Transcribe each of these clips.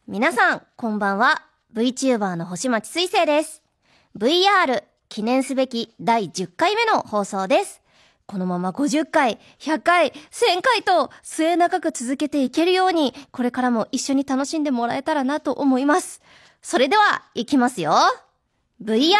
皆さん、こんばんは。VTuber の星町水星です。VR 記念すべき第10回目の放送です。このまま50回、100回、1000回と末永く続けていけるように、これからも一緒に楽しんでもらえたらなと思います。それでは、いきますよ。VR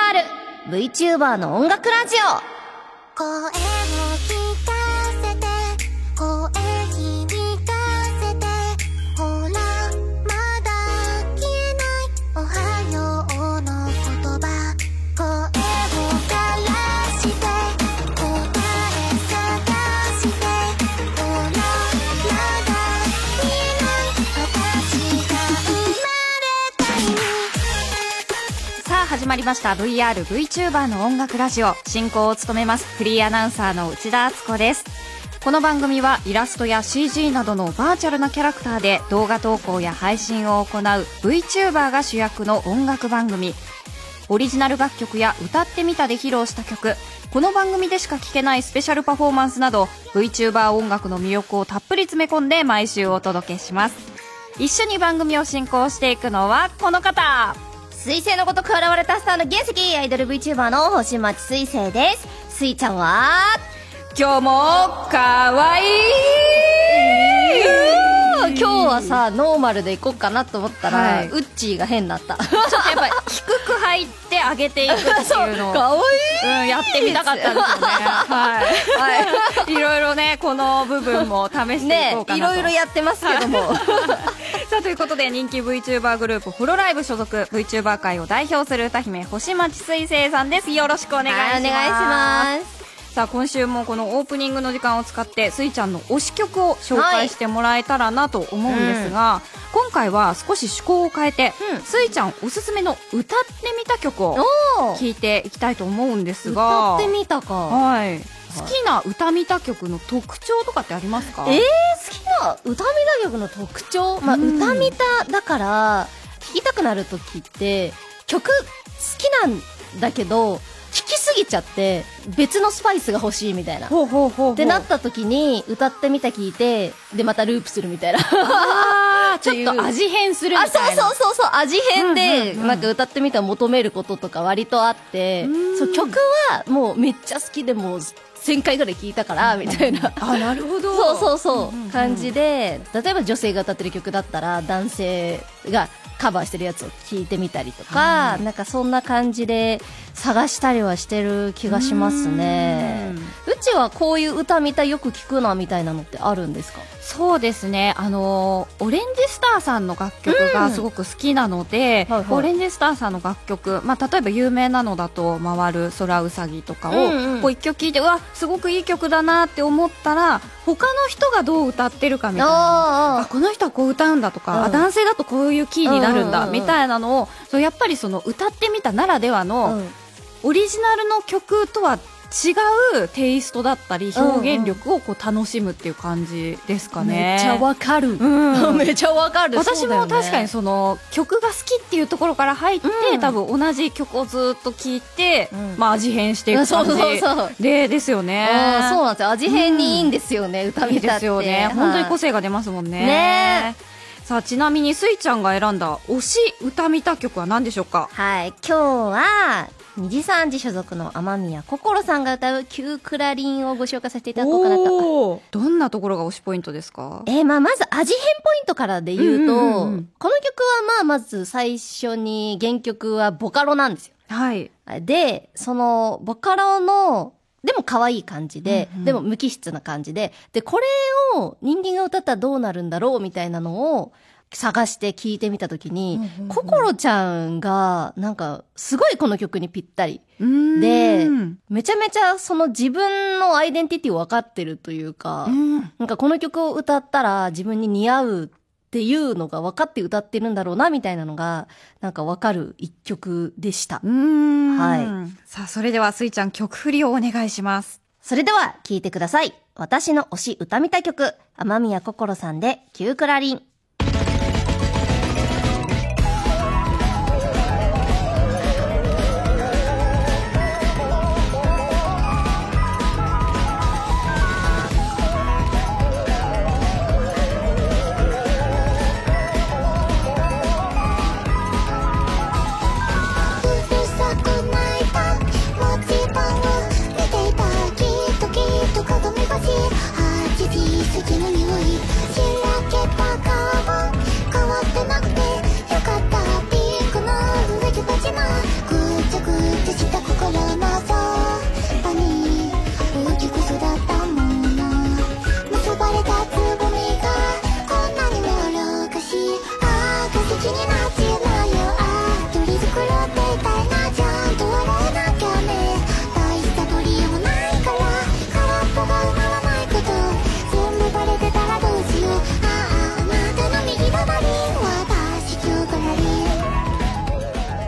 VTuber の音楽ラジオ。声を聞かせて、声響かせて、ほら、まだ消えないおはようの言葉。声を枯らして、答え探して、ほら、まだ消えない私が生まれた意味。 さあ始まりました VR VTuber の音楽ラジオ。進行を務めますフリーアナウンサーの内田敦子です。この番組はイラストや CG などのバーチャルなキャラクターで動画投稿や配信を行う VTuber が主役の音楽番組。オリジナル楽曲や歌ってみたで披露した曲、この番組でしか聴けないスペシャルパフォーマンスなど VTuber 音楽の魅力をたっぷり詰め込んで毎週お届けします。一緒に番組を進行していくのはこの方、 水星のごとく現れたスターの原石、アイドル VTuber の星町水星です。スイちゃんは今日もかわいい。 今日はさ、ノーマルでいこうかなと思ったら、 はい、 ウッチーが変になった。 ちょっとやっぱり低く入って上げていくっていうのをかわいい、 やってみたかったんですよね。はい、いろいろね、この部分も試していこうかなと、 いろいろやってますけどもさあということで、人気 VTuber グループホロライブ所属 VTuber 界を代表する歌姫星町水星さんです。よろしくお願いします。 はい、お願いします。 さあ今週もこのオープニングの時間を使ってスイちゃんの推し曲を紹介してもらえたらなと思うんですが、今回は少し趣向を変えて、スイちゃんおすすめの歌ってみた曲を聴いていきたいと思うんですが、 歌ってみたか、 はい、好きな歌見た曲の特徴とかってありますか？ 好きな歌見た曲の特徴、歌見ただから聴きたくなる時って曲好きなんだけど聴きすぎちゃって別のスパイスが欲しいみたいなってなった時に歌ってみた聞いて、でまたループするみたいなちょっと味変するみたいな。 そう味変でなんか歌ってみた求めることとか割とあって、そう曲はもうめっちゃ好きでもう1000回ぐらい聞いたからみたいななるほど。 そう感じで、例えば女性が歌ってる曲だったら男性がカバーしてるやつを聞いてみたりとか、なんかそんな感じで探したりはしてる気がしますね。うちはこういう歌見たよく聞くなみたいなのってあるんですか？ そうですね、オレンジスターさんの楽曲がすごく好きなので、オレンジスターさんの楽曲、例えば有名なのだと回る空うさぎとかをこう一曲聴いて、うわすごくいい曲だなって思ったら、他の人がどう歌ってるかみたいな、この人はこう歌うんだとか、男性だとこういうキーになるんだみたいなのを、やっぱりその歌ってみたならではのオリジナルの曲とは違うテイストだったり表現力をこう楽しむっていう感じですかね。 めっちゃわかる、めっちゃわかる。 私も確かにその曲が好きっていうところから入って、多分同じ曲をずっと聴いて、味変していく感じですよね。 そうなんですよ、味変にいいんですよね、歌見たって。いいですよね、 本当に個性が出ますもんね。さあちなみにスイちゃんが選んだ推し歌見た曲は何でしょうか？ はい、今日は二次三次所属の雨宮心さんが歌うキュークラリンをご紹介させていただこうかなと。 どんなところが推しポイントですか？ まず味変ポイントからで言うと、この曲はまず最初に原曲はボカロなんですよ。 はい。 で、そのボカロのでも可愛い感じで、でも無機質な感じで、これを人間が歌ったらどうなるんだろうみたいなのを探して聞いてみたときに、心ちゃんがなんかすごいこの曲にぴったりで、めちゃめちゃその自分のアイデンティティを分かってるというか、なんかこの曲を歌ったら自分に似合うっていうのが分かって歌ってるんだろうなみたいなのがなんか分かる一曲でした。はい。 さあそれではスイちゃん曲振りをお願いします。 それでは聴いてください。私の推し歌見た曲、雨宮心さんでキュークラリン。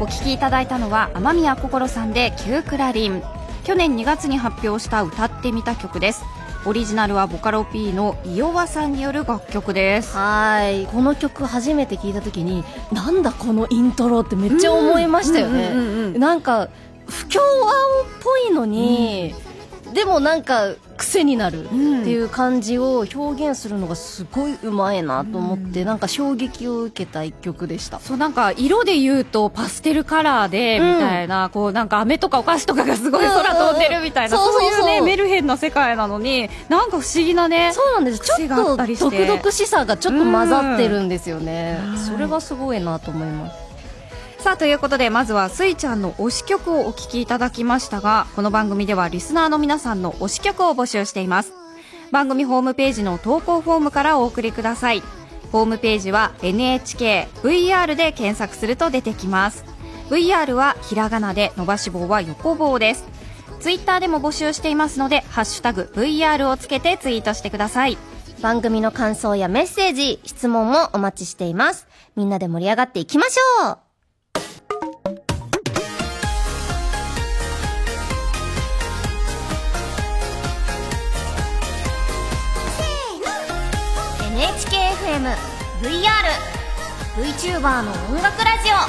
お聴きいただいたのは雨宮心さんでキュークラリン。去年2月に発表した歌ってみた曲です。オリジナルはボカロ P の伊予和さんによる楽曲です。 はい、この曲初めて聞いた時になんだこのイントロってめっちゃ思いましたよね。なんか不協和音っぽいのに、でもなんか癖になるっていう感じを表現するのがすごいうまいなと思って、なんか衝撃を受けた一曲でした。 そう、なんか色で言うとパステルカラーでみたいな、こうなんか飴とかお菓子とかがすごい空飛んでるみたいな、そういうねメルヘンな世界なのに、なんか不思議なね、 そうなんです、ちょっと独々しさがちょっと混ざってるんですよね。それがすごいなと思います。 さあ、ということでまずはスイちゃんの推し曲をお聴きいただきましたが、この番組ではリスナーの皆さんの推し曲を募集しています。番組ホームページの投稿フォームからお送りください。ホームページは NHK VR で検索すると出てきます。 VR はひらがなで、伸ばし棒は横棒です。ツイッターでも募集していますので、ハッシュタグ VR をつけてツイートしてください。 番組の感想やメッセージ、質問もお待ちしています。みんなで盛り上がっていきましょう。NHKFM VR、VTuber の音楽ラジオ。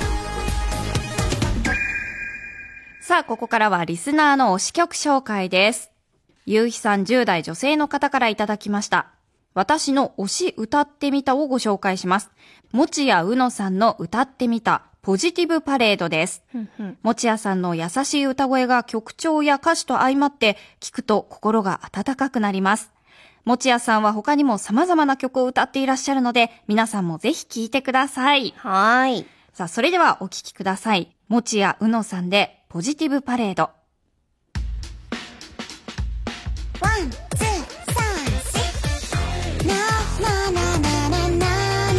さあ、ここからはリスナーの推し曲紹介です。ゆうひさん10代女性の方からいただきました。私の推し歌ってみたをご紹介します。もちやうのさんの歌ってみたポジティブパレードです。もちやさんの優しい歌声が曲調や歌詞と相まって聞くと心が温かくなります。もちやさんは他にも様々な曲を歌っていらっしゃるので、皆さんもぜひ聴いてください。 はい。 さあ、それではお聴きください。もちやうのさんでポジティブパレード。 ワン、ツー、サー、シ。ななななななな。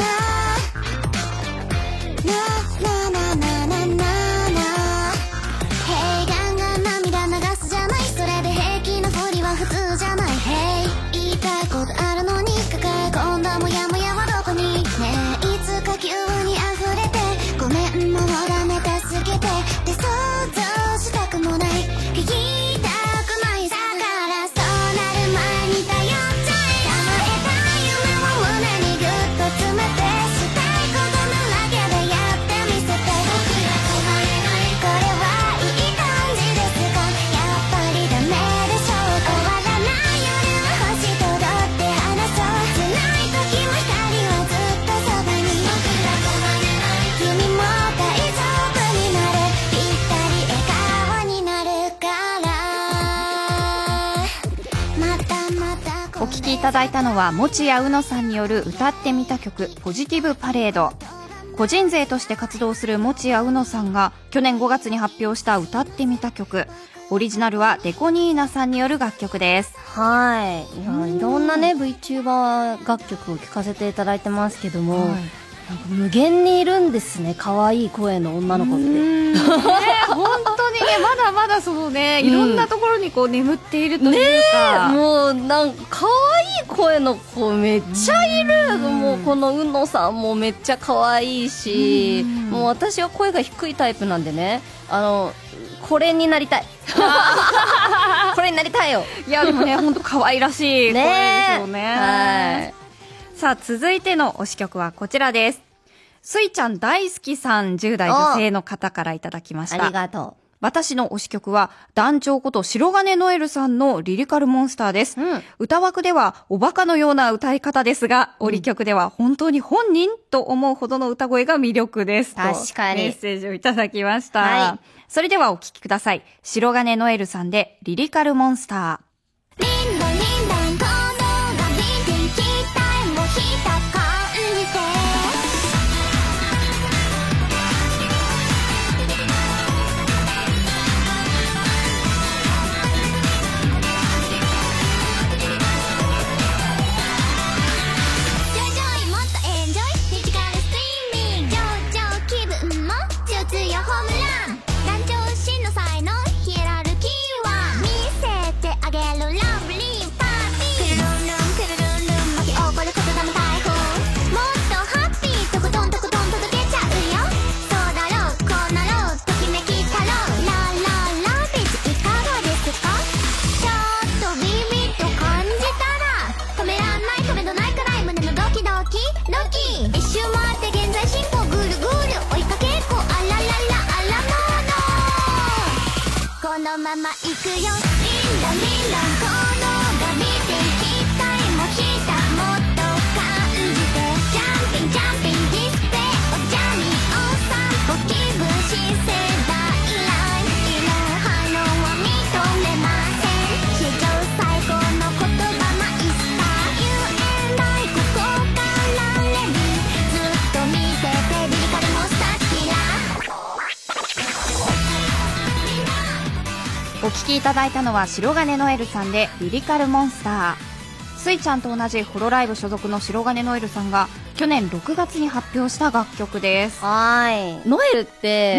ななななななな。平眼が涙流すじゃない。それで平気のふりは普通じゃない。言いたいことあるのに抱え込んだモヤモヤはどこに。ねえ、いつか急に溢れて、ごめんもうダメだすぎて、で想像したくもない、言いたくない。だからそうなる前に頼っちゃえ。叶えた夢を胸にぐっと詰めて、したいことのだけでやってみせて。僕ら止まれない、これはいい感じですか。やっぱりダメでしょう。終わらない夜は星と踊って話そう。辛い時も光はずっとそばに。僕ら止まれない、君も大丈夫になる。ぴったり笑顔になるから。またまたお聴きいただいたのはもちやうのさんによる歌ってみた曲ポジティブパレード。個人勢として活動するもちやうのさんが去年5月に発表した歌ってみた曲、オリジナルはデコニーナさんによる楽曲です。 はい。いろんなね VTuber 楽曲を聴かせていただいてますけども、なんか無限にいるんですね、可愛い声の女の子って。 本当にね、まだまだそうね、いろんなところにこう眠っているというか、 もうなんか可愛い声の子めっちゃいる。もうこのうのさんもめっちゃ可愛いし、もう私は声が低いタイプなんでね、これになりたい。これになりたいよ。 いやでもね、本当可愛らしい声ですよね。 はい。 さあ、続いての推し曲はこちらです。スイちゃん大好きさん10代女性の方からいただきました。 ありがとう。 私の推し曲は団長こと白金ノエルさんのリリカルモンスターです。歌枠ではおバカのような歌い方ですが、オリ曲では本当に本人と思うほどの歌声が魅力です。 確かに。 メッセージをいただきました。 はい。 それではお聴きください。白金ノエルさんでリリカルモンスター。 リンダリンダン行動がビンティ期待もひた感じて。ジョイジョイもっとエンジョイ、フィジカルストリーミング、上々気分もつよつよホームラン。団長真の才能ヒエラルキーは見せてあげるラブリーまま行くよ。みんなこのが見ていきたい。もうひたもっと感じてジャンピングジャンピングディスプレイおじゃみお散歩気分新世代ライン犬反応は認めません。史上最高の言葉マイスター言えないここからレディずっと見ててリリカルモンスターキラー。 お聴きいただいたのは白金ノエルさんでリリカルモンスター。スイちゃんと同じホロライブ所属の白金ノエルさんが去年6月に発表した楽曲です。 はい。ノエルって、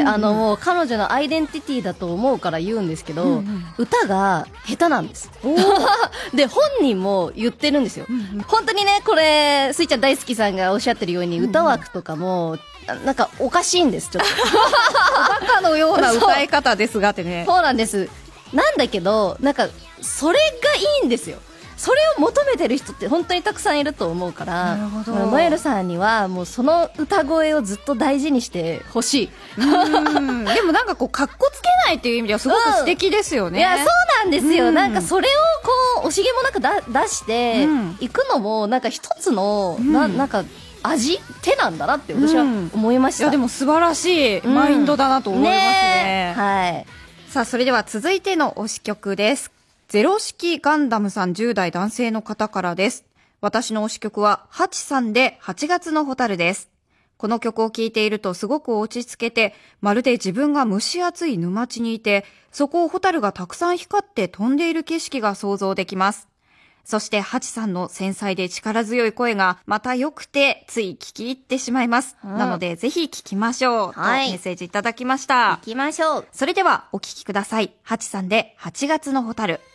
もう彼女のアイデンティティだと思うから言うんですけど、歌が下手なんです。で、本人も言ってるんですよ。本当にね、これ、スイちゃん大好きさんがおっしゃってるように、歌枠とかも、なんかおかしいんです、ちょっと。 おバカのような歌い方ですがってね。 そうなんです。なんだけど、なんか、それがいいんですよ。それを求めてる人って本当にたくさんいると思うから、ノエルさんにはもうその歌声をずっと大事にしてほしい。 でもなんかこう、かっこつけないっていう意味ではすごく素敵ですよね。 いや、そうなんですよ。なんかそれをこう、惜しげもなく出していくのも、なんか一つの、なんか、手なんだなって私は思いました。 いや、でも素晴らしいマインドだなと思いますね。 はい。 さあ、それでは続いての推し曲です。ゼロ式ガンダムさん10代男性の方からです。私の推し曲はハチさんで8月のホタルです。この曲を聴いているとすごく落ち着けて、まるで自分が蒸し暑い沼地にいて、そこをホタルがたくさん光って飛んでいる景色が想像できます。そしてハチさんの繊細で力強い声がまた良くてつい聞き入ってしまいます。なのでぜひ聞きましょう、とメッセージいただきました。 聞きましょう。 それではお聞きください。ハチさんで8月のホタル。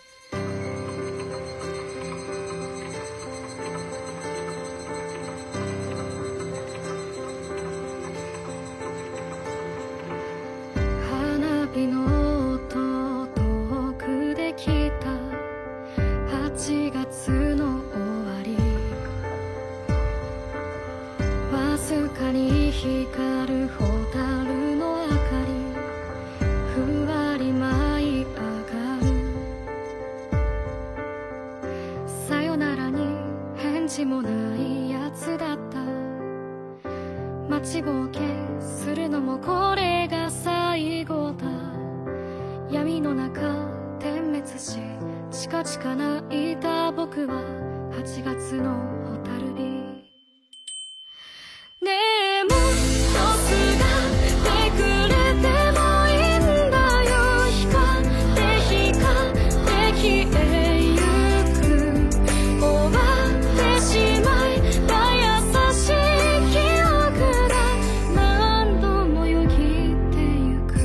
花火の音遠くで聞いた8月の終わり、わずかに光るホタルの明かり、ふわり舞い上がる。さよならに返事もないやつだった。待ちぼうけするのもこれが最後だ。闇の中点滅しチカチカ泣いた僕は8月のホタル日。でもロスがってくれてもいいんだよ。光って消えゆく。終わってしまいた優しい記憶が何度もよぎってゆく。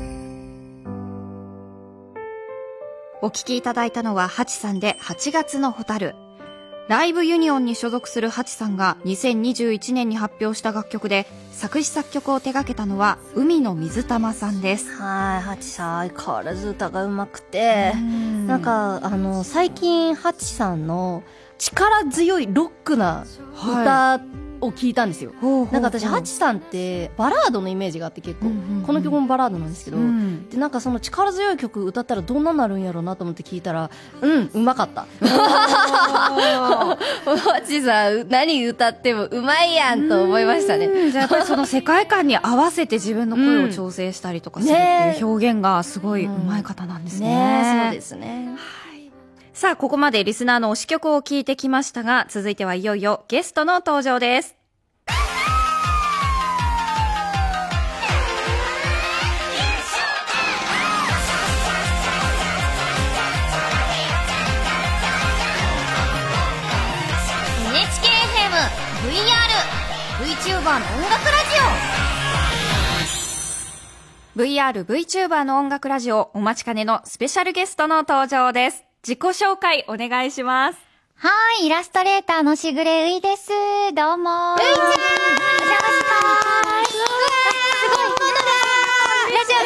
お聞きいただいたのはハチさんで8月のホタル。ライブユニオンに所属するハチさんが2021年に発表した楽曲で、作詞作曲を手掛けたのは海野水玉さんです。 はい、ハチさん相変わらず歌がうまくて、なんか最近ハチさんの力強いロックな歌を聞いたんですよ。なんか私ハチさんってバラードのイメージがあって結構、この曲もバラードなんですけど、でなんかその力強い曲歌ったらどんななるんやろうなと思って聞いたら、うまかった。ハチさん何歌ってもうまいやんと思いましたね。 じゃあやっぱりその世界観に合わせて自分の声を調整したりとかするっていう表現がすごい上手い方なんですね。 そうですね。 さあ、ここまでリスナーの推し曲を聞いてきましたが、続いてはいよいよゲストの登場です。 VTuber の音楽ラジオ VR、VTuber の音楽ラジオ、お待ちかねのスペシャルゲストの登場です。自己紹介お願いします。 はい、イラストレーターのしぐれういです。どうもー。ういちゃんお邪魔しまーす。すごい、本物だー。ラジ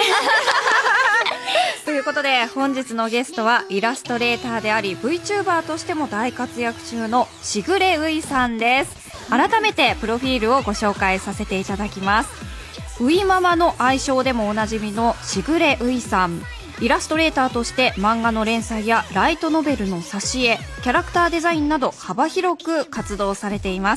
オだ。 ということで、本日のゲストはイラストレーターであり VTuber としても大活躍中のしぐれういさんです。改めてプロフィールをご紹介させていただきます。ういママの愛称でもおなじみのしぐれういさん。 イラストレーターとして漫画の連載やライトノベルの挿絵、キャラクターデザインなど幅広く活動されています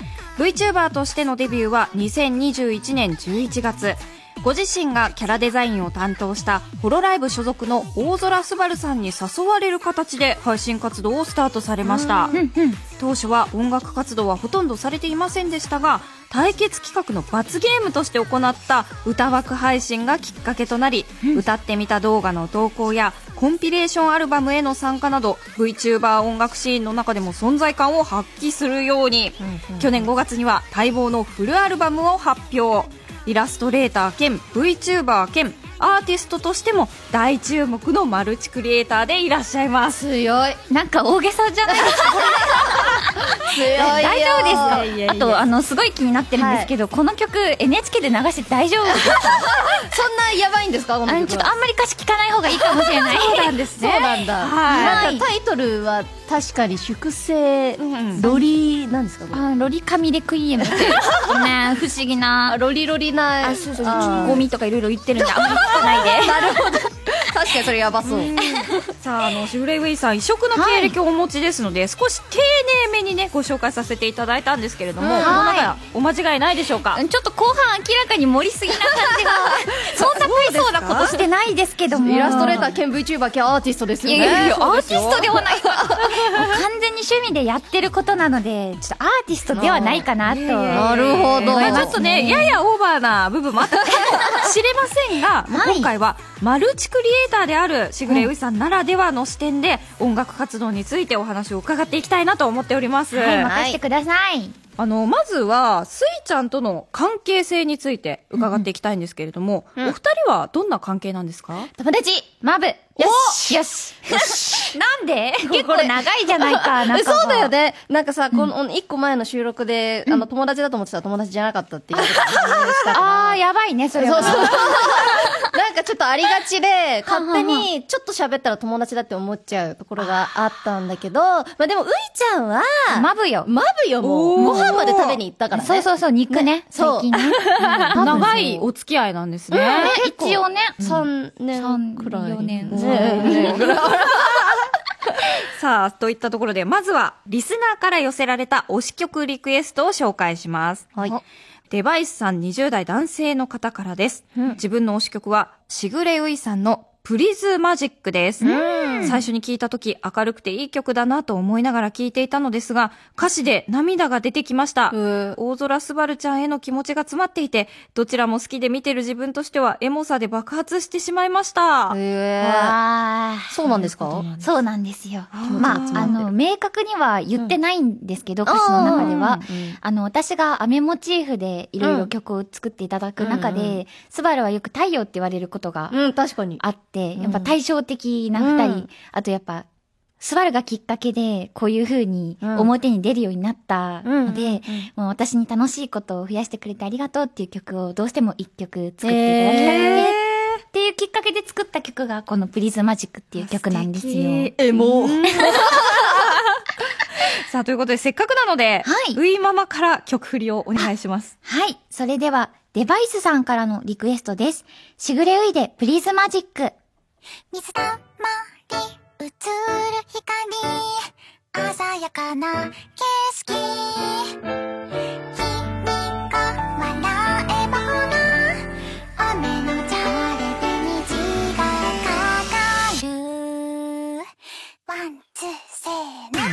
。VTuber としてのデビューは2021年11月。ご自身がキャラデザインを担当したホロライブ所属の大空すばるさんに誘われる形で配信活動をスタートされました。当初は音楽活動はほとんどされていませんでしたが、対決企画の罰ゲームとして行った歌枠配信がきっかけとなり、歌ってみた動画の投稿やコンピレーションアルバムへの参加など VTuber 音楽シーンの中でも存在感を発揮するように、去年5月には待望のフルアルバムを発表。イラストレーター兼 VTuber 兼アーティストとしても大注目のマルチクリエイターでいらっしゃいます。 強い。 なんか大げさじゃないですか。 強いよ。 大丈夫ですか？あとすごい気になってるんですけど、この曲 NHK で流して大丈夫ですか？ そんなやばいんですか？この曲ちょっとあんまり歌詞聞かない方がいいかもしれない。 そうなんですね。 そうなんだ。なんかタイトルは確かに粛清、ロリなんですか？ ロリカミレクイエムってね、不思議なロリロリなゴミとかいろいろ言ってるんであんまり聞かないで。 なるほど。確かにそれやばそう。 さあ、シグレイウェイさん異色の経歴をお持ちですので、少し丁寧めにねご紹介させていただいたんですけれども、この中お間違いないでしょうか？ ちょっと後半明らかに盛りすぎな感じがそんな大層なことしてないですけども、 イラストレーター兼 VTuber 兼アーティストですよね。 いやいやアーティストではない。完全に趣味でやってることなので、ちょっとアーティストではないかなと。 なるほど。 ちょっとね、ややオーバーな部分もあったかもしれませんが、今回はマルチクリエイターであるしぐれういさんならではの視点で音楽活動についてお話を伺っていきたいなと思っております。 任せてください。 まずはスイちゃんとの関係性について伺っていきたいんですけれども、お二人はどんな関係なんですか？ 友達マブ。よしよし。なんで結構長いじゃないか。 そうだよね。なんかさ、この一個前の収録で友達だと思ってたら友達じゃなかったっていうことが判明したから。 あーやばいねそれは。 そうなんかちょっとありがちで勝手にちょっと喋ったら友達だって思っちゃうところがあったんだけど、まあでもういちゃんはマブよもうご飯まで食べに行ったからね。 そう肉ね。 そう。 長いお付き合いなんですね。 一応ね。 3年くらい。 4年。 さあ、といったところで、まずはリスナーから寄せられた推し曲リクエストを紹介します。 はい。 デバイスさん20代男性の方からです。自分の推し曲はしぐれういさんのプリズマジックです。最初に聞いたとき明るくていい曲だなと思いながら聞いていたのですが、歌詞で涙が出てきました。大空すばるちゃんへの気持ちが詰まっていて、どちらも好きで見てる自分としてはエモさで爆発してしまいました。 そうなんですか？ そうなんですよ。まあ、明確には言ってないんですけど、歌詞の中では。私が雨モチーフでいろいろ曲を作っていただく中で、すばるはよく太陽って言われることが確かにあって、やっぱ対照的な二人、あとやっぱ、スバルがきっかけで、こういう風に表に出るようになったので、もう私に楽しいことを増やしてくれてありがとうっていう曲をどうしても一曲作っていただきたくて、っていうきっかけで作った曲がこのプリズマジックっていう曲なんですよ。 さあ、ということでせっかくなので、ウイママから曲振りをお願いします。 はい。それでは、デバイスさんからのリクエストです。しぐれういでプリズマジック。 水たまり映る光鮮やかな景色君が笑えば雨のざわれで虹がかかるワンツーセーの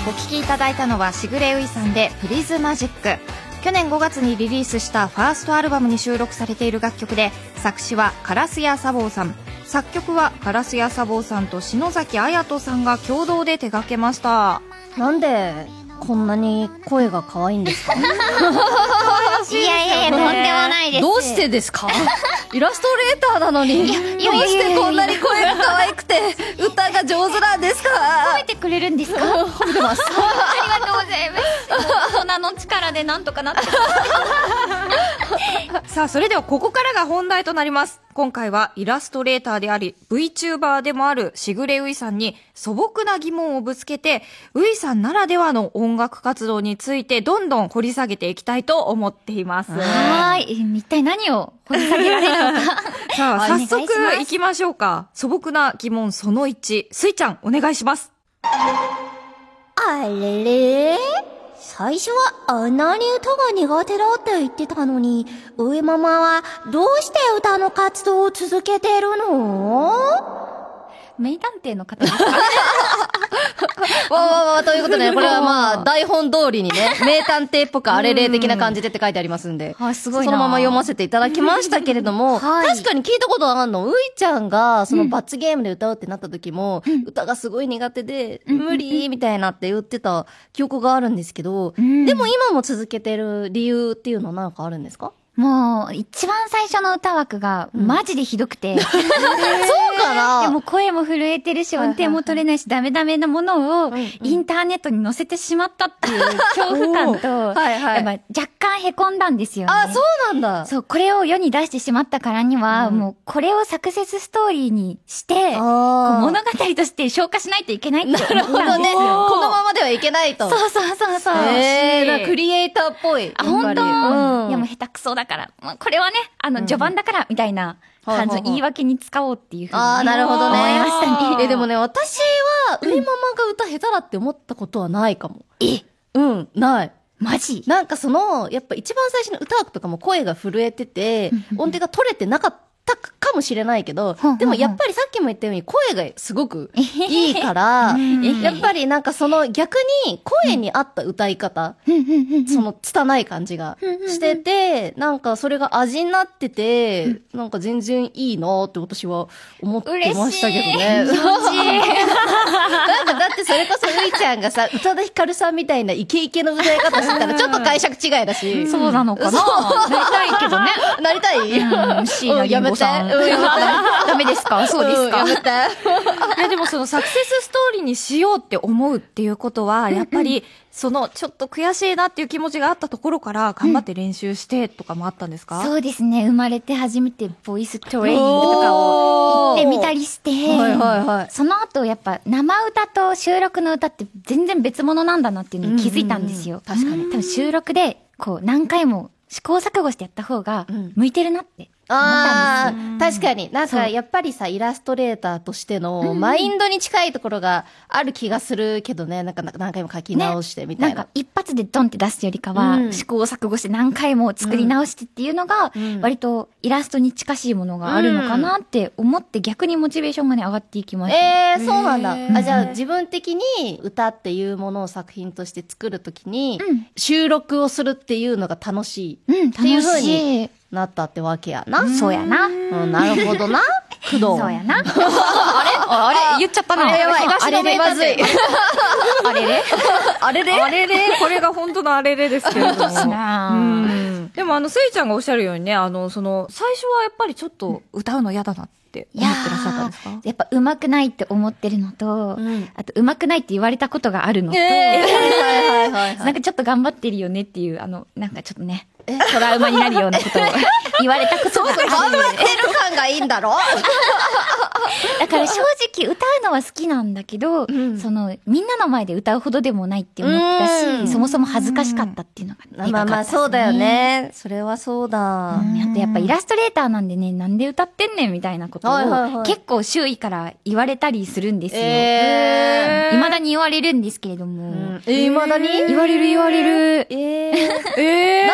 お聴きいただいたのはしぐれういさんでプリズマジック。去年5月にリリースしたファーストアルバムに収録されている楽曲で、作詞は烏谷砂防さん、作曲は烏谷砂防さんと篠崎彩人さんが共同で手掛けました。 なんでこんなに声が可愛いんですか？ いやいやいや、とんでもないです。 どうしてですか？イラストレーターなのに、どうしてこんなに声が可愛くて歌が上手なんですか？ 褒めてくれるんですか？ 褒めてます。 ありがとうございます。大人の力でなんとかなってさあ、それではここからが本題となります。今回はイラストレーターであり VTuber でもあるしぐれういさんに素朴な疑問をぶつけて、ういさんならではの音楽活動についてどんどん掘り下げていきたいと思っています。 はい。一体何を掘り下げられるのか。 さあ、早速お願いします行きましょうか。素朴な疑問その1、すいちゃんお願いします。 あれれ？最初はあんなに歌が苦手だって言ってたのに、上ママはどうして歌の活動を続けてるの？ 名探偵の方ですか？ わということで、これはまあ、台本通りにね、名探偵っぽくあれれ的な感じでって書いてありますんで、 すごいな。 そのまま読ませていただきましたけれども、 はい確かに聞いたことあるの、ういちゃんが、その罰ゲームで歌うってなった時も、歌がすごい苦手で、無理みたいなって言ってた記憶があるんですけど、でも今も続けてる理由っていうのは何かあるんですか？ もう、一番最初の歌枠が、マジでひどくて。 そうかな？ でも声も震えてるし、音程も取れないし、ダメダメなものを、インターネットに載せてしまったっていう恐怖感と、やっぱ若干凹んだんですよね。 あ、そうなんだ。 そう、これを世に出してしまったからには、もう、これをサクセスストーリーにして、こう物語として消化しないといけないって思ったんですよ。 なるほどね。このままではいけないと。 そう。 クリエイターっぽい。 あ、本当、 うん。 いやもう下手くそだから。まあ、これはね、序盤だから、みたいな感じの言い訳に使おうっていうふうに、 ああ、なるほどね。 思いましたね。 でもね、私は、ういママが歌下手だって思ったことはないかも。ない。 マジ？ なんかやっぱ一番最初の歌枠とかも声が震えてて、音程が取れてなかったかもしれないけど、でもやっぱりさっきも言ったように声がすごくいいから、やっぱりなんか逆に声に合った歌い方、拙い感じがしてて、なんかそれが味になってて、なんか全然いいなーって私は思ってましたけどね。 嬉しい。 なんかだってそれこそういちゃんがさ、宇多田ヒカルさんみたいなイケイケの歌い方してたらちょっと解釈違いだし。 そうなのかな？なりたいけどね。 なりたい？ 椎名林檎さん。ダメですか？そうですか？ やめて。 いやでもそのサクセスストーリーにしようって思うっていうことは、やっぱりちょっと悔しいなっていう気持ちがあったところから頑張って練習してとかもあったんですか？ そうですね。生まれて初めてボイストレーニングとかを行ってみたりして、その後やっぱ生歌と収録の歌って全然別物なんだなっていうのに気づいたんですよ。確かに。多分収録でこう何回も試行錯誤してやった方が向いてるなってああ、確かに。なんか、やっぱりさ、イラストレーターとしての、マインドに近いところがある気がするけどね。なんか、何回も書き直してみたいな。 なんか、一発でドンって出すよりかは、試行錯誤して何回も作り直してっていうのが、割とイラストに近しいものがあるのかなって思って、逆にモチベーションがね、上がっていきました。 そうなんだ。じゃあ、自分的に歌っていうものを作品として作るときに、収録をするっていうのが楽しい。っていう風になったってわけやな。 そうやな。 なるほどな。工藤。 そうやな。 あれ言っちゃったな。 あれれまずい。 あれれあれれこれが本当のあれれですけれども。でもせいちゃんがおっしゃるようにね、最初はやっぱりちょっと歌うの嫌だなって思ってらっしゃったんですか？ やっぱ上手くないって思ってるのと、あと上手くないって言われたことがあるのと、なんかちょっと頑張ってるよねっていう、なんかちょっとね、トラウマになるようなことを言われたことがある。 頑張ってる感がいいんだろ？ だから正直歌うのは好きなんだけど、みんなの前で歌うほどでもないって思ってたし、そもそも恥ずかしかったっていうのがでかかったですね。 まあまあそうだよね。それはそうだ。 あとやっぱイラストレーターなんでね、なんで歌ってんねんみたいなことを結構周囲から言われたりするんですよ。未だに言われるんですけれども。 未だに言われる。 なんかで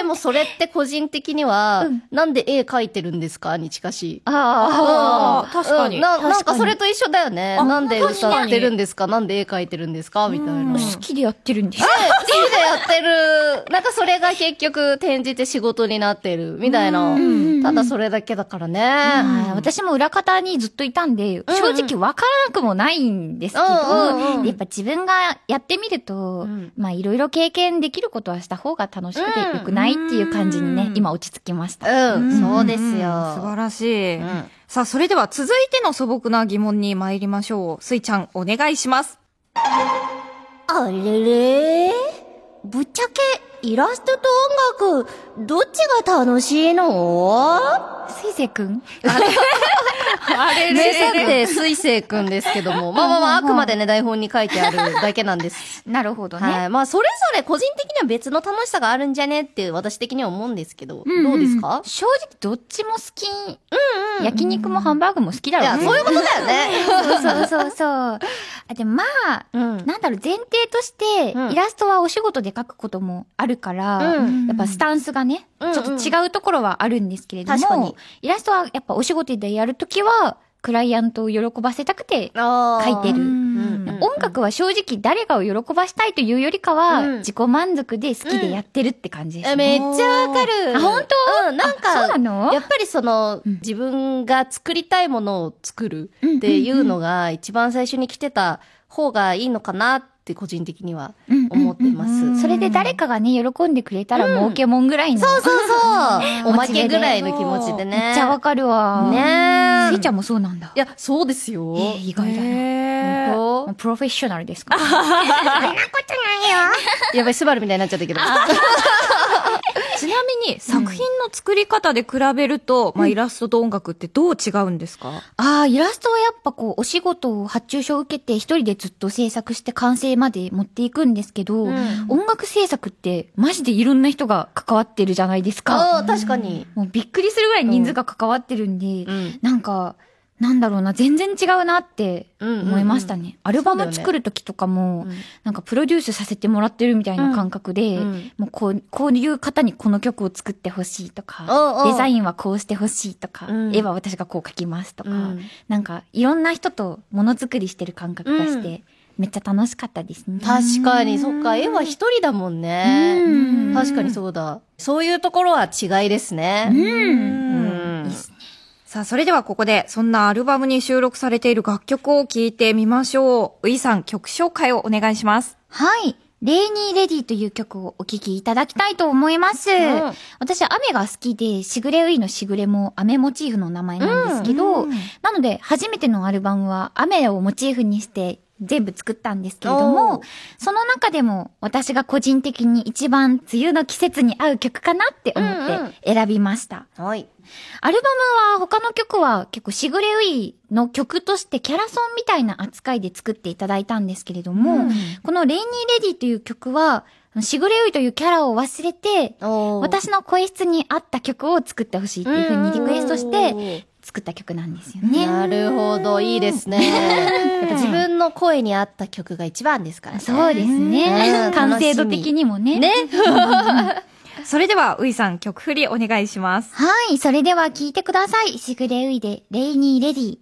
もそれって個人的には、なんで絵描いてるんですかに近しい。 確かに。 なんかそれと一緒だよね。なんで歌ってるんですか、なんで絵描いてるんですかみたいな。 好きでやってるんです。 好きでやってる。なんかそれが結局転じて仕事になってる。みたいな。ただそれだけだからね。 私も裏方にずっといたんで、正直わからなくもないんですけど、やっぱ自分がやってみると、まあいろいろ経験できることはした方が楽しくてよくないっていう感じにね、今落ち着きました。 そうですよ。 素晴らしい。さあ、それでは続いての素朴な疑問に参りましょう。スイちゃん、お願いします。 あれれぶっちゃけ、イラストと音楽、どっちが楽しいの？ 水星くんあれね、さて、水星くんですけども。まあ、あくまでね、台本に書いてあるだけなんです。 なるほどね。 はい。まあ、それぞれ個人的には別の楽しさがあるんじゃねって私的には思うんですけど、どうですか？ 正直どっちも好き。焼肉もハンバーグも好きだろうね。 いや、そういうことだよね。 そう。で、まあ、なんだろう、前提として、イラストはお仕事で描くこともあるから、やっぱスタンスがね、ちょっと違うところはあるんですけれども、 確かにイラストはやっぱお仕事でやるときは、クライアントを喜ばせたくて描いてる。音楽は正直誰かを喜ばしたいというよりかは、自己満足で好きでやってるって感じですね。 めっちゃわかる。 あ、本当？ なんか、 そうなの？ やっぱり自分が作りたいものを作るっていうのが一番最初に来てた方がいいのかなって個人的には思ってます。 それで誰かがね、喜んでくれたら儲けもんぐらいの。 そう。おまけぐらいの気持ちでね。 めっちゃわかるわ。 ねスイちゃんもそうなんだ。 いや、そうですよ。 意外だな。プロフェッショナルですか？ そんなことないよ。やばい、スバルみたいになっちゃったけど。 ちなみに、作品の作り方で比べると、イラストと音楽ってどう違うんですか？ イラストはやっぱお仕事を発注書を受けて一人でずっと制作して完成まで持っていくんですけど、音楽制作ってマジでいろんな人が関わってるじゃないですか。 確かに。 もうびっくりするぐらい人数が関わってるんで、なんか、なんだろうな、全然違うなって思いましたね。アルバム作るときとかも、なんかプロデュースさせてもらってるみたいな感覚で、もうこういう方にこの曲を作ってほしいとか、デザインはこうしてほしいとか、絵は私がこう描きますとか、なんかいろんな人とものづくりしてる感覚がして、めっちゃ楽しかったですね。 確かに、そっか、絵は一人だもんね。確かにそうだ。そういうところは違いですね。いいっすね。 さあ、それではここで、そんなアルバムに収録されている楽曲を聴いてみましょう。ういさん、曲紹介をお願いします。 はい。レイニーレディという曲をお聴きいただきたいと思います。私は雨が好きで、しぐれういのしぐれも雨モチーフの名前なんですけど、なので初めてのアルバムは雨をモチーフにして全部作ったんですけれども、その中でも私が個人的に一番梅雨の季節に合う曲かなって思って選びました。 はい。 アルバムは他の曲は結構しぐれういの曲としてキャラソンみたいな扱いで作っていただいたんですけれども、このレイニーレディという曲はしぐれういというキャラを忘れて、私の声質に合った曲を作ってほしいっていう風にリクエストして作った曲なんですよね。 なるほど、いいですね。やっぱ自分の声に合った曲が一番ですからね。 そうですね。完成度的にもね。 それでは、ういさん曲振りお願いします。 はい、それでは聴いてください。しぐれういでレイニーレディ。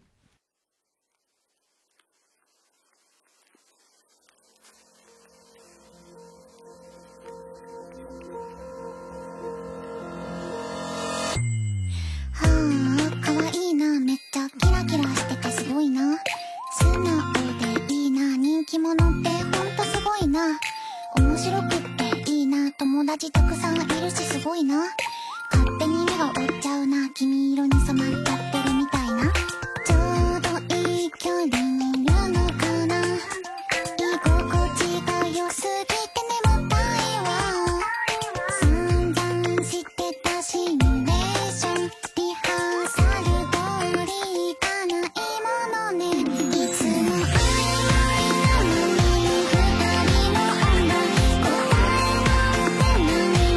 可愛いな、めっちゃキラキラしててすごいな。素直でいいな、人気者ってほんとすごいな。面白くっていいな、友達たくさんいるしすごいな。勝手に目が追っちゃうな、黄色に染まっちゃってるみたいな。ちょうどいい距離にいるのかな。居心地が良すぎて眠たいわ。散々してたシミュレーション、リハーサル通りいかないものね。いつも曖昧なのに二人の温度答えなんてない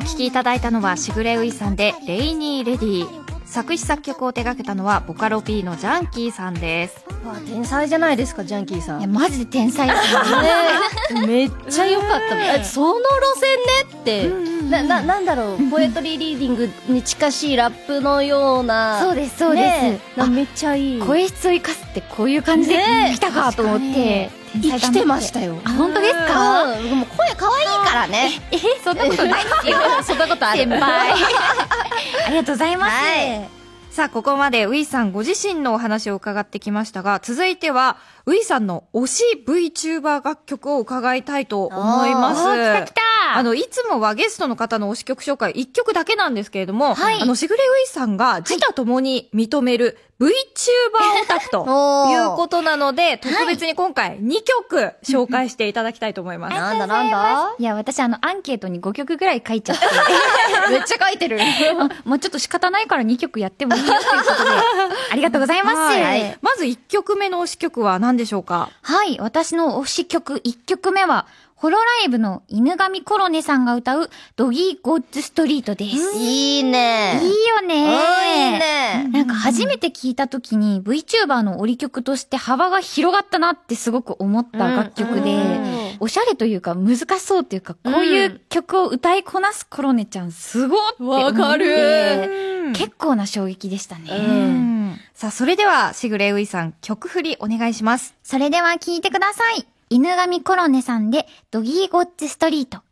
聴きいただいたのはしぐれういさんでレイニーレディー。作詞作曲を手掛けたのはボカロ P のジャンキーさんです。 わ、天才じゃないですか、ジャンキーさん。 いや、マジで天才ですね。めっちゃ良かった。その路線ねって、なんだろう、ポエトリーリーディングに近しいラップのような。 そうです、そうです。 めっちゃいい。 声質を生かすってこういう感じで来たかと思って。 生きてましたよ。 あ、本当ですか？ もう声可愛いからね。 そんなことないですよ。 そんなことある。 先輩。ありがとうございます。 さあ、ここまでウイさんご自身のお話を伺ってきましたが、続いてはウイさんの推し VTuber 楽曲を伺いたいと思います。 来たいつもはゲストの方の推し曲紹介1曲だけなんですけれども、 はい、 しぐれういさんが自他ともに認める VTuber オタクということなので、特別に今回2曲紹介していただきたいと思います。 なんだいや、私アンケートに5曲ぐらい書いちゃって。 めっちゃ書いてる。 もうちょっと仕方ないから2曲やってもいいよということで、ありがとうございます。 はい、まず1曲目の推し曲は何でしょうか？ はい、私の推し曲1曲目は、ホロライブの犬神コロネさんが歌うドギーゴッズストリートです。 いいね。 いいよね。 いいね。 なんか初めて聞いた時に VTuber の折り曲として幅が広がったなってすごく思った楽曲で、おしゃれというか難しそうというか、こういう曲を歌いこなすコロネちゃんすごって思って。 わかる。 結構な衝撃でしたね。 さあ、それではしぐれういさん曲振りお願いします。 それでは聴いてください。犬神コロネさんでドギーゴッズストリート。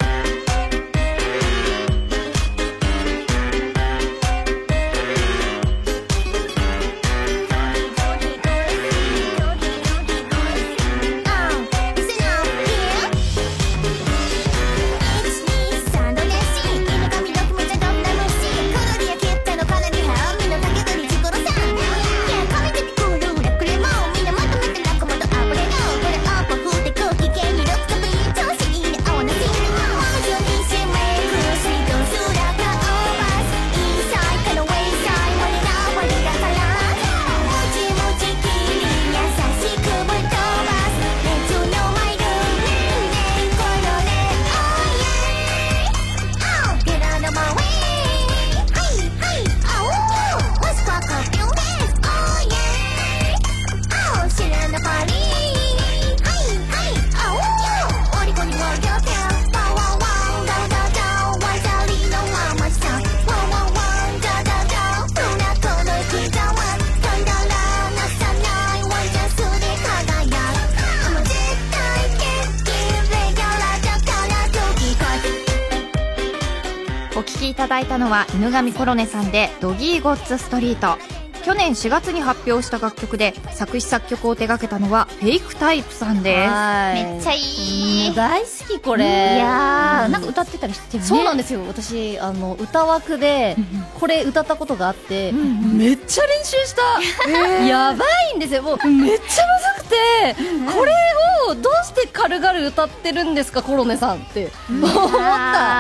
お聴きいただいたのは犬神コロネさんでドギーゴッズストリート。去年4月に発表した楽曲で作詞作曲を手掛けたのはフェイクタイプさんです。 めっちゃいい。 大好きこれ。いやー、なんか歌ってたりしてるね。 そうなんですよ。私歌枠でこれ歌ったことがあって、めっちゃ練習した。やばいんですよ。もうめっちゃむずくて、これをどうして軽々歌ってるんですかコロネさんって思った。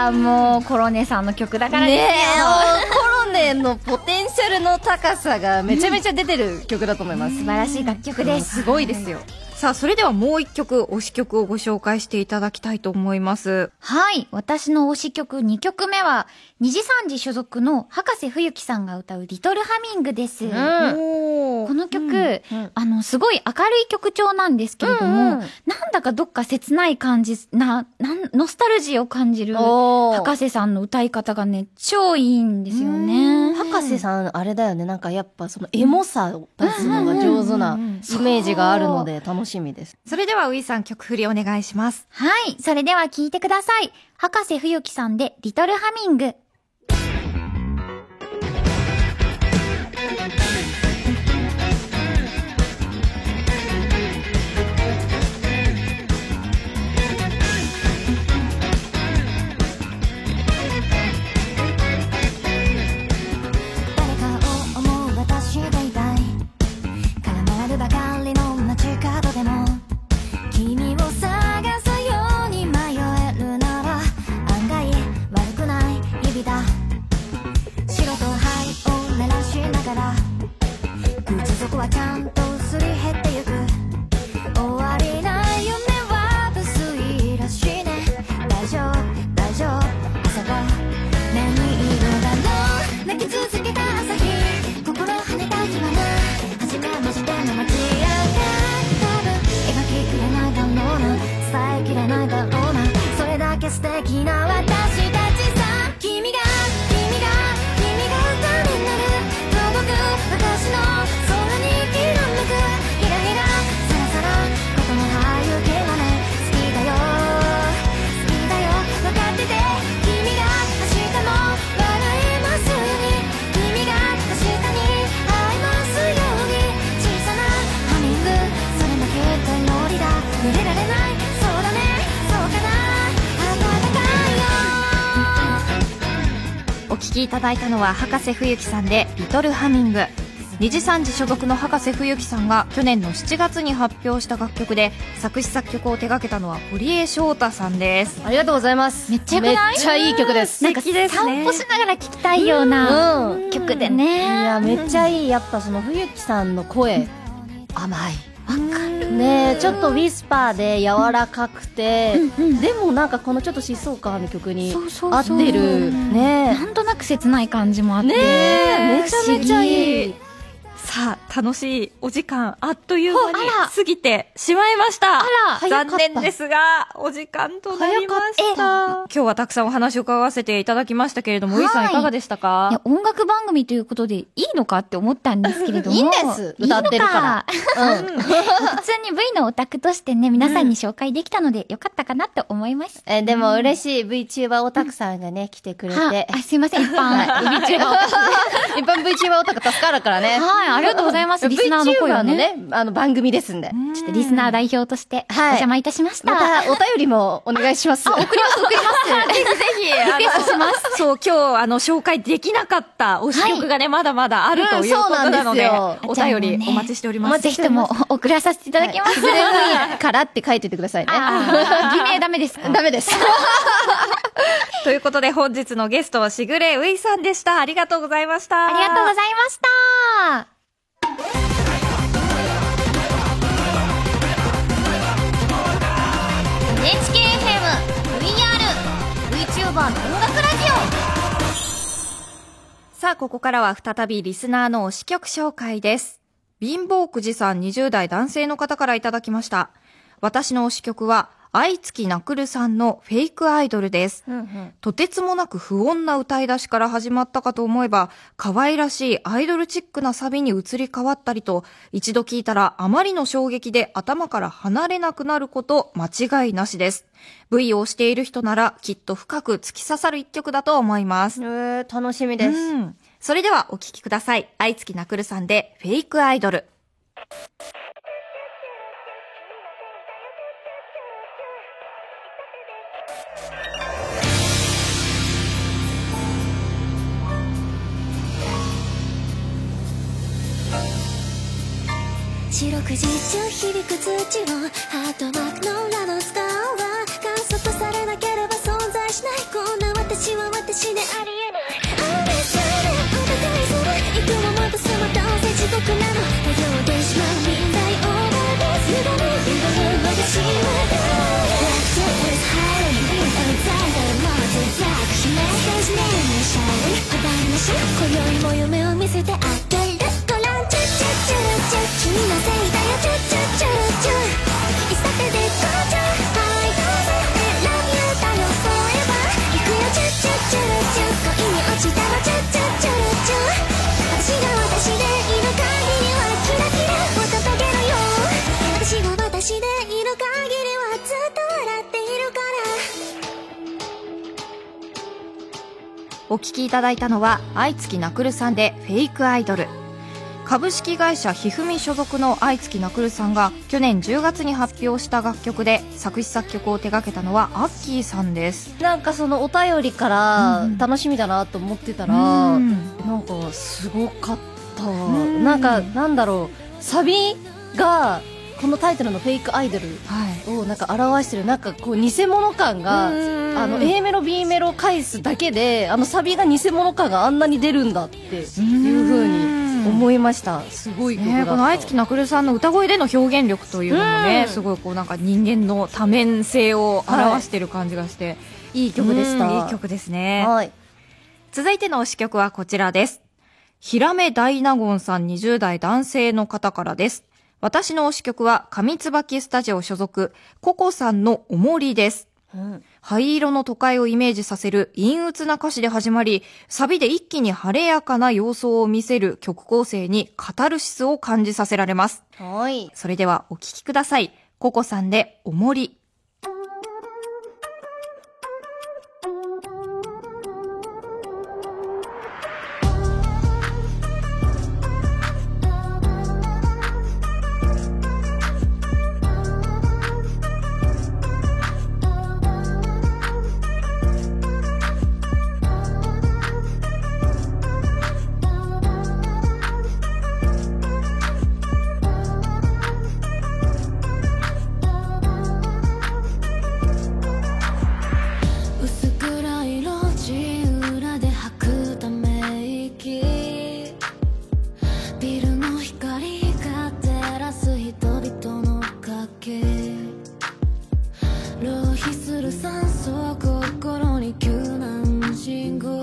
もうコロネさんの曲だからですよ。 コロネのポテンシャルの高さがめちゃめちゃ出てる曲だと思います。 素晴らしい楽曲です。 すごいですよ。 さあ、それではもう一曲推し曲をご紹介していただきたいと思います。 はい、私の推し曲2曲目は二次三次所属の博士冬樹さんが歌うリトルハミングです。この曲、すごい明るい曲調なんですけれども、なんだかどっか切ない感じノスタルジーを感じる博士さんの歌い方がね、超いいんですよね。 博士さんあれだよね、なんかやっぱそのエモさを出すのが上手なイメージがあるので楽しみです。 それではういさん曲振りお願いします。 はい、それでは聴いてください。博士冬樹さんでリトルハミング。 いただいたのは葉加瀬冬樹さんでリトルハミング。二次三次所属の葉加瀬冬樹さんが去年の7月に発表した楽曲で、作詞作曲を手掛けたのは堀江翔太さんです。 ありがとうございます。 めっちゃよくない？ めっちゃいい曲です。 なんか散歩しながら聴きたいような曲でね。 いやめっちゃいい。やっぱその冬樹さんの声、甘い。 わかるね。ちょっとウィスパーで柔らかくて、でもなんかこのちょっと疾走感の曲に合ってるね。 なんとなく切ない感じもあってね。めちゃめちゃいい。 さあ、楽しいお時間あっという間に過ぎてしまいました。残念ですがお時間となりました。今日はたくさんお話を伺わせていただきましたけれども、ういさんいかがでしたか？ いや、音楽番組ということでいいのかって思ったんですけれども。 いいんです。歌ってるから。 普通に V のオタクとしてね、皆さんに紹介できたのでよかったかなって思います。 でも嬉しい VTuber オタクさんがね、来てくれて。 すいません、一般 VTuber オタク。 一般 VTuber オタク助かるからね。 はい、ありがとうございます。リスナーの声をね。 番組ですんで。 ちょっとリスナー代表としてお邪魔いたしました。 またお便りもお願いします。 送ります。 ぜひぜひ、 リクエストします。 そう、今日紹介できなかった推し曲がね、まだまだあるということなので、お便りお待ちしております。 ぜひとも送らさせていただきます。 それはいいからって書いててくださいね。 偽名ダメですか？ ダメです。 ということで本日のゲストはしぐれういさんでした。ありがとうございました。 ありがとうございました。 NHK-FM VR VTuber の音楽ラジオ。さあ、ここからは再びリスナーの推し曲紹介です。貧乏くじさん20代男性の方からいただきました。私の推し曲は愛月なくるさんのフェイクアイドルです。とてつもなく不穏な歌い出しから始まったかと思えば、可愛らしいアイドルチックなサビに移り変わったりと、一度聴いたらあまりの衝撃で頭から離れなくなること間違いなしです。V を推している人ならきっと深く突き刺さる一曲だと思います。 楽しみです。 それではお聴きください。愛月なくるさんでフェイクアイドル。 四六時中響く通知をハートマークの裏のスカーは観測されなければ存在しない。こんな私は私でありえない。あれそれお互いそれ行くもまたそのどうせ地獄なの。迷ってしまうみんなオーバーです。委ねる私はBlack is hiding in the dark もう自作姫ステージネームシャイル肌のシャ今宵も夢を見せてあげる。ご覧チュッチュッチュッチュッ君のせいだよチュッチュッチュッチュッいつだって絶好調はいどうぞ Love you だよ forever 行くよチュッチュッチュッチュッ恋に落ちたらチュッチュッチュッチュッ私が私でいる限りはキラキラを届けるよ。私が私でいる限りはずっと笑っているから。 お聴きいただいたのは愛月なくるさんでフェイクアイドル。株式会社ひふみ所属の愛月なくるさんが去年10月に発表した楽曲で、作詞作曲を手掛けたのはアッキーさんです。 なんかそのお便りから楽しみだなと思ってたら、なんかすごかった。なんかなんだろう、サビがこのタイトルのフェイクアイドルをなんか表してる、なんかこう偽物感がA メロ B メロ返すだけでサビが偽物感があんなに出るんだっていう風に思いました。すごい曲だった。 この愛月なくるさんの歌声での表現力というのもね、すごいこうなんか人間の多面性を表してる感じがして、 いい曲でした。 いい曲ですね。 はい。 続いての推し曲はこちらです。平目大納言さん20代男性の方からです。私の推し曲は上椿スタジオ所属ココさんのおもりです。灰色の都会をイメージさせる陰鬱な歌詞で始まり、サビで一気に晴れやかな様相を見せる曲構成にカタルシスを感じさせられます。 はい。 それではお聴きください。ココさんでおもり。 ビルの光が照らす人々の影、浪費する酸素、心に急な信号、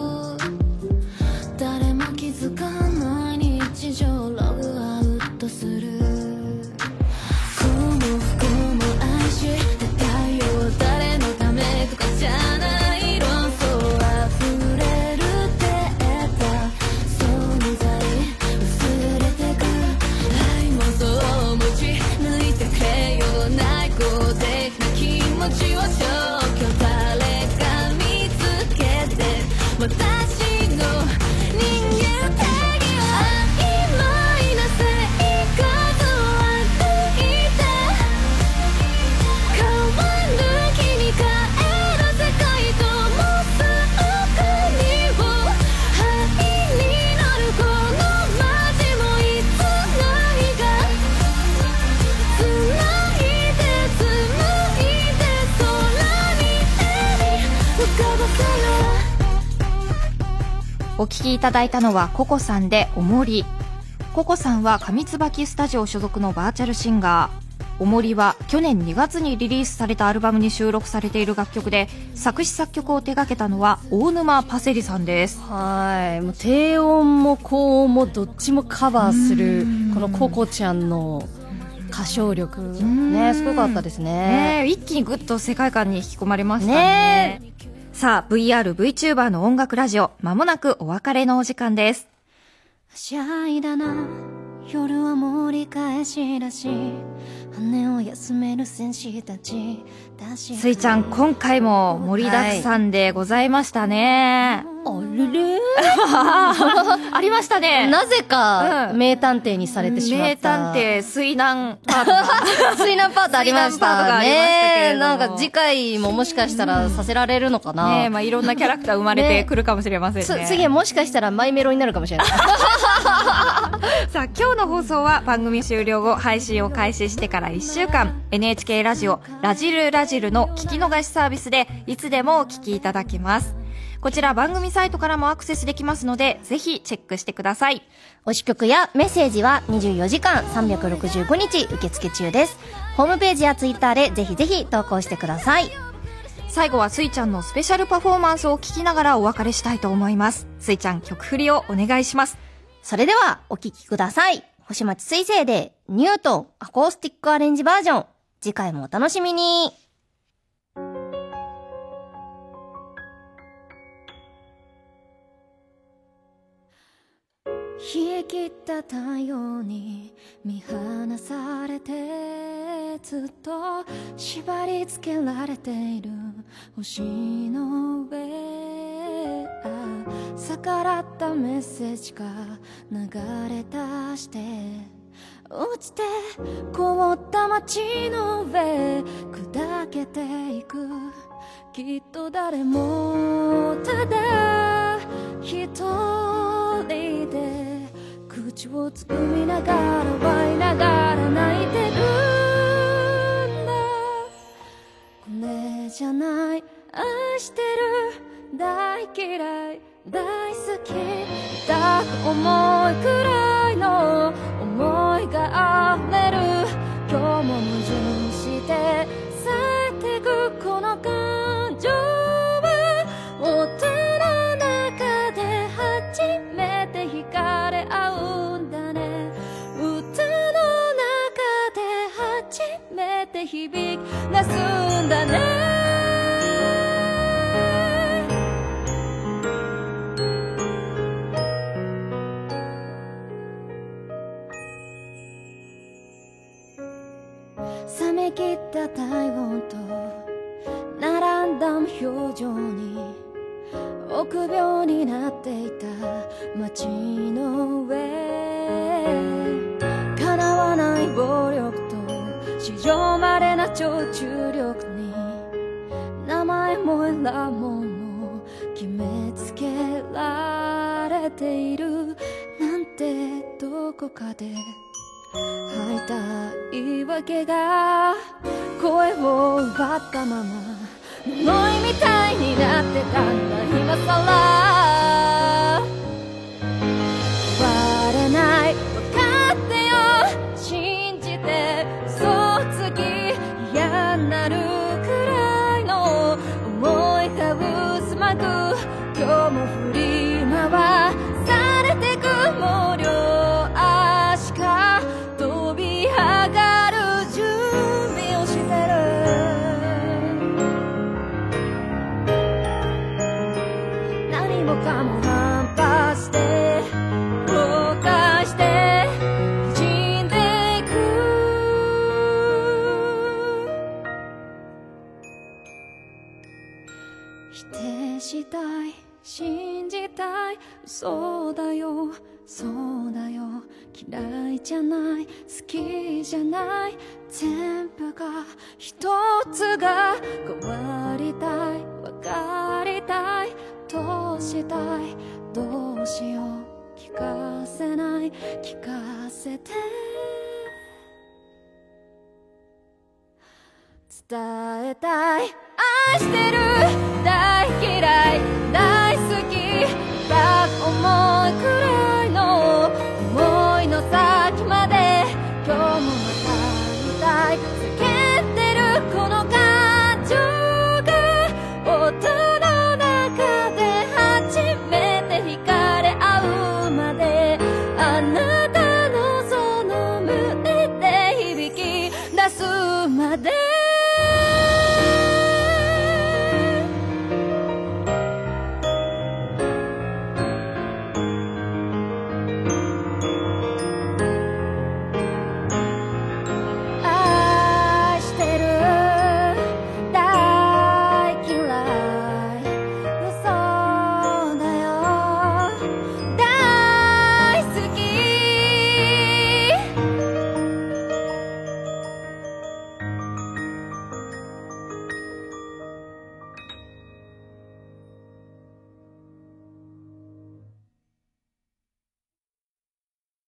誰も気づかない日常、ログアウトする。幸も不幸も愛してたよ、誰のためとかじゃない、論争溢れるデータ、存在薄れてく、愛もそう持ち抜いてくれよ、内向的な気持ちを消去、誰か見つけて私の人間定義は曖昧な生活を歩いて、変わる気に変える世界ともす国を、灰になるこの街もいつないが繋いで紡いで空に浮かばせる。 お聴きいただいたのはココさんでおもり。ココさんは上椿スタジオ所属のバーチャルシンガー。おもりは去年2月にリリースされたアルバムに収録されている楽曲で、作詞作曲を手掛けたのは大沼パセリさんです。 はい、もう低音も高音もどっちもカバーするこのココちゃんの歌唱力ね、すごかったですね。 一気にグッと世界観に引き込まれましたね。さあ VR、VTuber の音楽ラジオ、まもなくお別れのお時間です。 はしゃいだな、夜は盛り返しだし、羽を休める戦士たちだし。 スイちゃん、今回も盛りだくさんでございましたね。 あれれありましたね。 なぜか、名探偵にされてしまった。 名探偵水難パートが水難パートありましたね。 なんか次回ももしかしたらさせられるのかな。 ね、まあいろんなキャラクター生まれてくるかもしれませんね。 次はもしかしたらマイメロになるかもしれない。 さあ今日の放送は番組終了後配信を開始してから1週間 NHK ラジオラジルラジルの聞き逃しサービスでいつでもお聞きいただけます。こちら番組サイトからもアクセスできますので、ぜひチェックしてください。 推し曲やメッセージは24時間365日受付中です。ホームページやツイッターでぜひぜひ投稿してください。 最後はスイちゃんのスペシャルパフォーマンスを聞きながらお別れしたいと思います。スイちゃん、曲振りをお願いします。 それではお聴きください。星町水星でニュートンアコースティックアレンジバージョン。次回もお楽しみに。 冷え切った太陽に見放されて、ずっと縛り付けられている星の上、逆らったメッセージが流れ出して、落ちて凍った街の上砕けていく。きっと誰もただ一人で口をつぐみながら笑いながら泣いてるんだ。これじゃない、愛してる、大嫌い、大好き、痛く重いくらいの思いが溢れる。今日も矛盾して咲いてくこの感情は、音の中で初めて惹かれ合うんだね。歌の中で初めて響き出すんだね。冷め切った体温と並んだ無表情に、臆病になっていた街の上、叶わない暴力と史上稀な超重力に、名前も選ぶもの決めつけられているなんて、どこかで吐いた言い訳が声を奪ったまま呪いみたいになってたんだ今さら。割れないないそうだよそうだよ嫌いじゃない好きじゃない全部が一つが変わりたい分かりたいどうしたいどうしよう聞かせない聞かせて伝えたい愛してる大嫌い大好きが重いくらいの思いの先まで今日もまた見たい叫んでるこの感情が音の中で初めて惹かれ合うまであなたのその胸で響き出すまで